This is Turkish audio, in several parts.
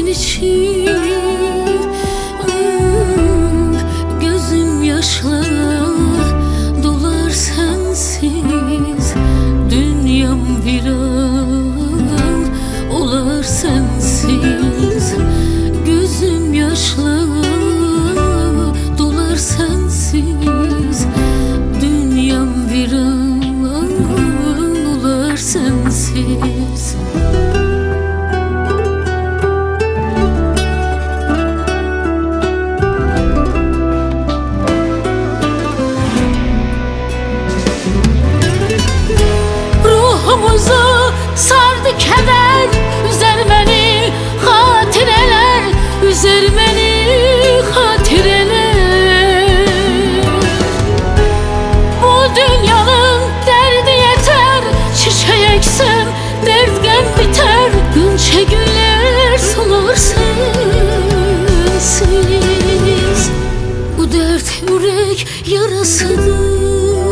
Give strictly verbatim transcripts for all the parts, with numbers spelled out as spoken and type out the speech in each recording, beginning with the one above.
içim, hmm, gözüm yaşla dolar sensiz. Dünyam viran olar sensiz. Gözüm yaşla dolar sensiz. Dünyam viran olar sensiz. Ruhumuzu sardı keder, üzer beni hatireler, üzer beni hatireler. Bu dünyanın derdi yeter, çiçeği eksem derdgen biter. Gönçe güller solar sensiz. Bu dert yürek yarasıdır.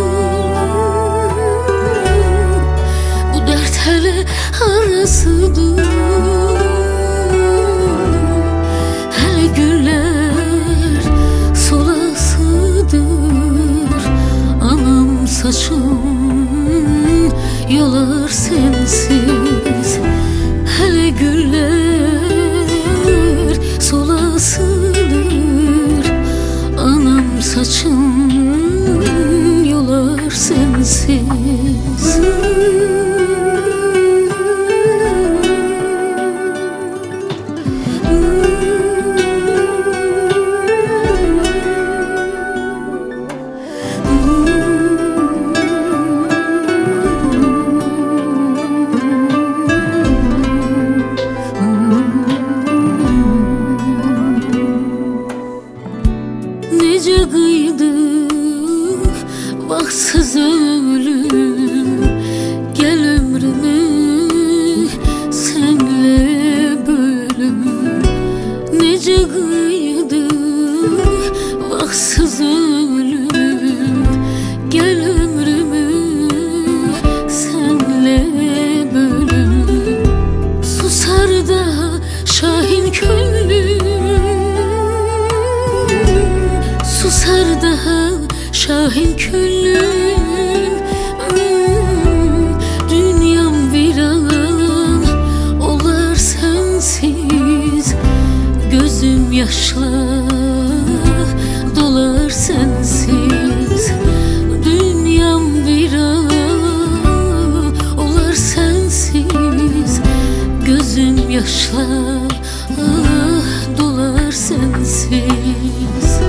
Hele arasıdır, hele güller solasıdır. Anam saçım yolar sensiz. Hele güller solasıdır. Anam saçım yolar sensiz. Nece kıydı bahtsız ölüm, gel ömrümü senle bölüm. Nece kıydı bahtsız ölüm, gel ömrümü senle bölüm. Susar da şahin köylüm, susar daha şahin küllüm, hmm, dünyam viran olar sensiz. Gözüm yaşla dolar sensiz. Dünyam viran olar sensiz. Gözüm yaşla ah, dolar sensiz.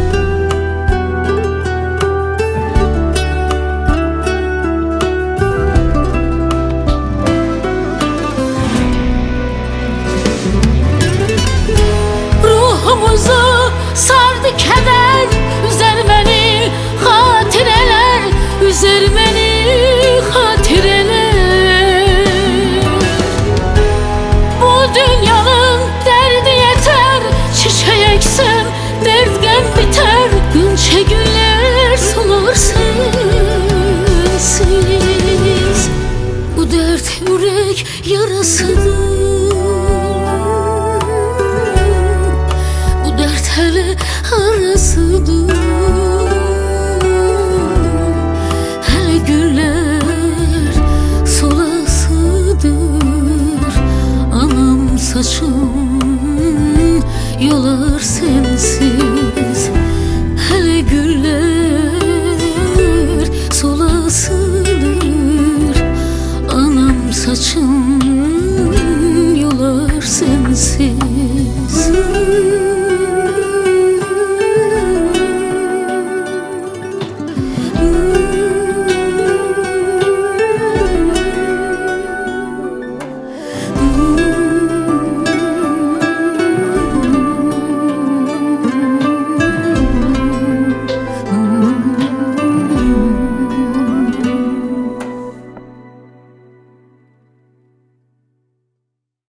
Ruhumuzu sardı keder, üzer beni hatireler, üzer beni hatireler. Bu dünyanın derdi yeter, çiçeği eksem derdgen biter. Gönçe güller solar sensiz. Bu dert yürek yarasıdır. Hele arasıdır, hele güller solasıdır. Anam saçım yolar sensiz. Hele güller solasıdır. Anam saçım yolar sensiz.